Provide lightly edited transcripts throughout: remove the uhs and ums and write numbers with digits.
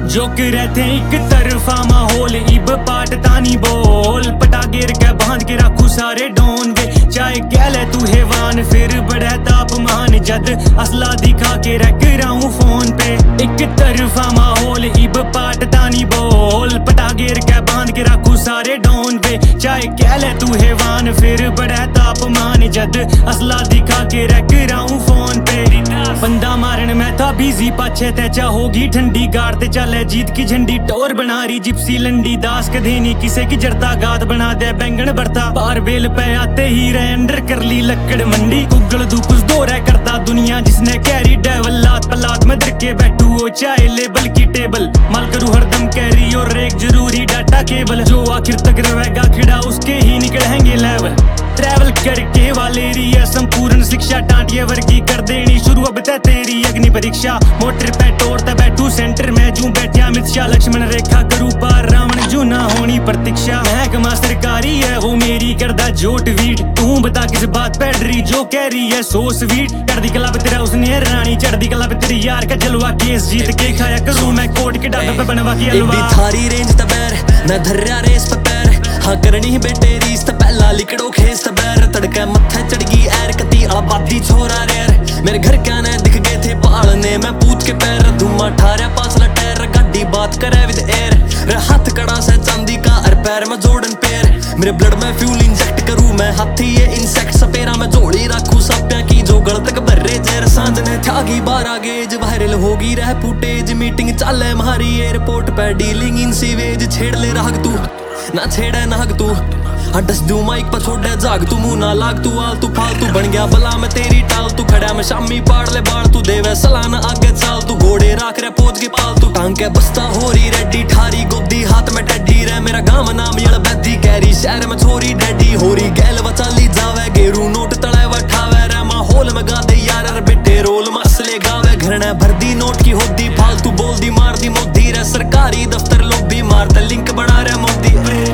जो रहते एक तरफा माहौल इब पाट तानी बोल पटा गिर के बांध के रखू सारे डोन वे चाहे कह ले तू हैवान फिर बड़ा तापमान जद असला दिखा के रख रहा हूँ फोन पे एक तरफा माहौल इब पाट तानी बोल पटा गिर के बांध के रखू सारे डोन वे चाहे कह ले तू हैवान फिर बड़ा तापमान जद असला दिखा के रख रहा हूँ फोन पे बंदा मारन मैं था बिजी पाछे तैचा होगी ठंडी गाड़ ते चले जीत की झंडी टोर बना रही जिप्सी लंडी दास कदे नहीं किसे की जरता गात बना दे बैंगन भरता बार बेल पे आते ही रहे अंडर कर ली लक्कड़ मंडी गुगल दू कुछ दो रह करता दुनिया जिसने कैरी डेवल लात पलात में धर के बैठू हो चाहे लेबल की टेबल माल करू हरदम कैरी और एक जरूरी डाटा केबल जो आखिर तक रहेगा खिड़ा उसके ही निकलेंगे लेवल ट्रैवल करके वाले रिया संपूर्ण शिक्षा टांटिया वर्गी कर देनी शुरू अब तक तेरी अग्नि परीक्षा मोटर पे तोड़ता बैठू सेंटर में जू बैठा मिथ्या लक्ष्मण रेखा करू पार रावण जू ना होनी प्रतीक्षा महकमा सरकारी है वो मेरी करदा जोट वीट तू बता किस बात पे डरी जो कह रही है सो स्वीट चढ़दी कला पे तेरा उसने रानी चढ़दी कला पे तेरी यार का जलवा केस जीत के खाया करूं मैं कोट के डब्बे पे बनवा के हलवा थारी रेंज तबैर मैं धर्या रेस पे पैर हाँ करनी ही बेटे रीस त पहला लिकड़ो खेस तबैर तड़का मत्थे चढ़गी एर कती आबादी छोरा रेर मेरे घर क्या ने दिख गए थे पालने मैं पूछ के पैर धुमा ठारिया पासला टैर गाड़ी बात करे विद एयर रे हाथ कड़ा से चांदी का और पैर में जोड़न पैर मेरे ब्लड में फ्यूल इंजेक्ट करूं मैं हाथी ये इंसेक्ट सपेरा में जोड़ी रखूं सप्या की जो गल तक भर्रे जेर सांझ ने थागी 12 गेज वायरल होगी रह फुटेज मीटिंग चले मारी एयरपोर्ट पे डीलिंग इन सीवेज छेड़ ले राग तू ना छेड़े नाग तू हाँ डस दू माइक पर छोड़े जाग तू मुंह ना लाग तू आल तू फालतू बन गया बला में तेरी टाल तू खड़ा में शामी पाड़ ले बाड़ तू देवे सलाना आगे चाल तू घोड़े राख रे पोज के पाल तू टांग के बस्ता हो रही रेडी ठारी गोदी हाथ में टेडी रे मेरा गांव नाम यड़ बैदी कैरी शहर में छोरी डैडी हो रही गैल वचाली जावे गेरू नोट तड़े वठावे रे माहौल में गा दे यार बेटे रोल मसले गावे घर ने भर दी नोट की होदी फालतू बोल दी मार दी मोदी रे सरकारी दफ्तर लोबी मार दे लिंक बना रे मोदी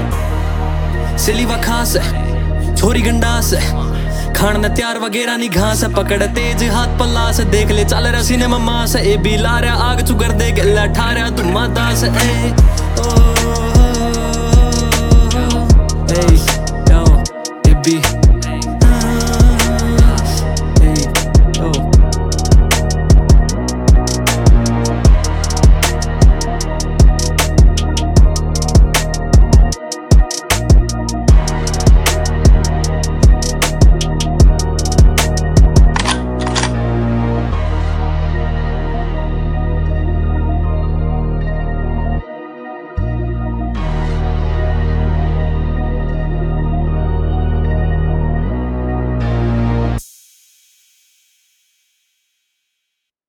सिलीवा खास है छोरी गंडास है खान न त्यार वगैरह नहीं घास है पकड़ तेज हाथ पल्ला से देख ले चल रहा सिनेमा मास है ए भी ला रहा आग चुगर दे गला ठारा धुमा दास है ओ ए यो ए बी